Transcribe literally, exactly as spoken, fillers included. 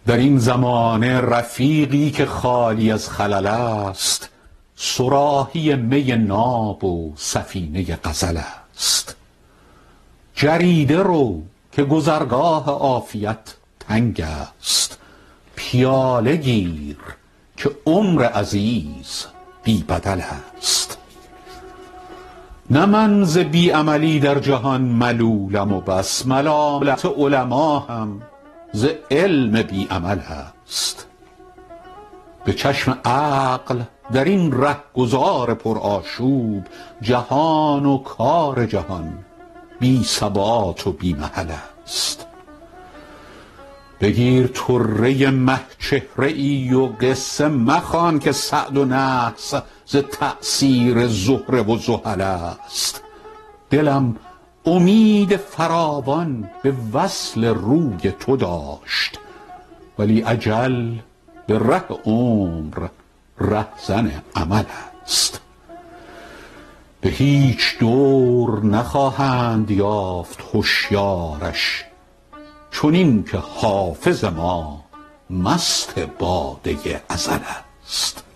در این زمانه رفیقی که خالی از خلل است، صراحی می ناب و سفینه غزل است. جریده رو که گذرگاه عافیت تنگ است، پیاله گیر که عمر عزیز بی بدل است. نه من ز بی عملی در جهان ملولم و بس، ملامت علما هم ز علم بی عمل است. به چشم عقل در این رهگذار پرآشوب، جهان و کار جهان بی ثبات و بی محل است. بگیر طره مه چهره ای و قصه مخوان که سعد و نحس ز تأثیر زهره و زحل است. دلم امید فراوان به وصل روی تو داشت، ولی اجل به ره عمر رهزن عمل است. به هیچ دور نخواهند یافت هوشیارش، چنین که حافظ ما مست باده ازل است.